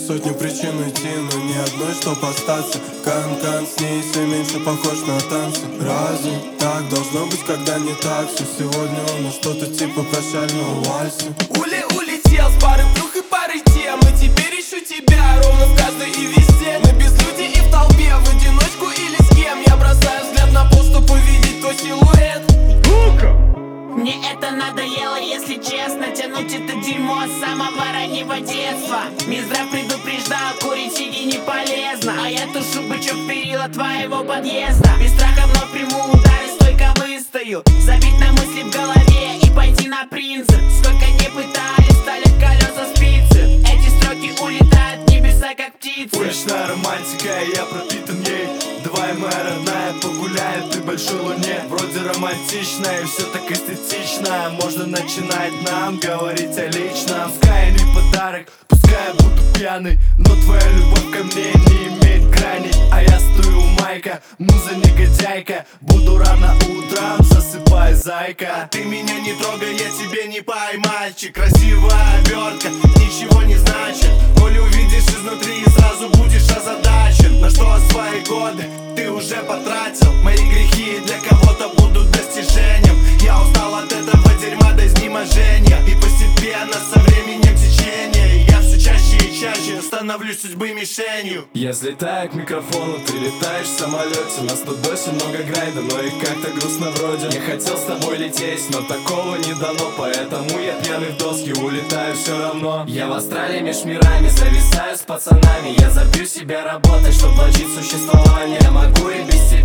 сотню причин уйти, но ни одной, чтоб остаться. Кан-кан с ней все меньше похож на танцы. Разве так должно быть, когда не так? Все сегодня он что-то типа прощального вальса. Улетел с пары плюх и пары тем, и теперь ищу тебя ровно в каждой и везде. На безлюдье и в толпе, в одиночку или с кем. Я бросаю взгляд на пол, чтоб увидеть твой силуэт. Мне это надоело, если честно. Тянуть это дерьмо с самого раннего детства. Минздрав предупреждал, курить сиди не полезно. А я тушу бычок перила твоего подъезда. Без страха вновь приму удары, стойко выстою. Забить на мысли в голове и пойти на принцип. Сколько не пытались, стали колеса спицы. Эти строки улетают в небеса, как птицы. Уличная романтика, я пропитан ей. Давай, моя родная, погуляем при большой луне. Вроде романтично и все так эстетично. Можно начинать нам говорить о личном. Пускай я не подарок, пускай я буду пьяный, но твоя любовь ко мне не имеет граней. А я стою у майка, муза негодяйка. Буду рано утром, засыпай, зайка. А ты меня не трогай, я тебе не пай, мальчик. Красивая обертка, ничего не значит. Коли увидишь изнутри, сразу будешь озадачен. На что свои годы ты уже потратил? Мои грехи для кого-то будут достижением. Я устал от этого дерьма до изнеможения. И постепенно со временем течения я все чаще и чаще становлюсь судьбы мишенью. Я взлетаю к микрофону, ты летаешь в самолете. Нас тут досі много грайда, но и как-то грустно вроде. Я хотел с тобой лететь, но такого не дано. Поэтому я пьяный в доски, улетаю все равно. Я в Австралии меж мирами, зависаю с пацанами. Я забью себя работой, чтоб вложить существование. Я могу и без тебя.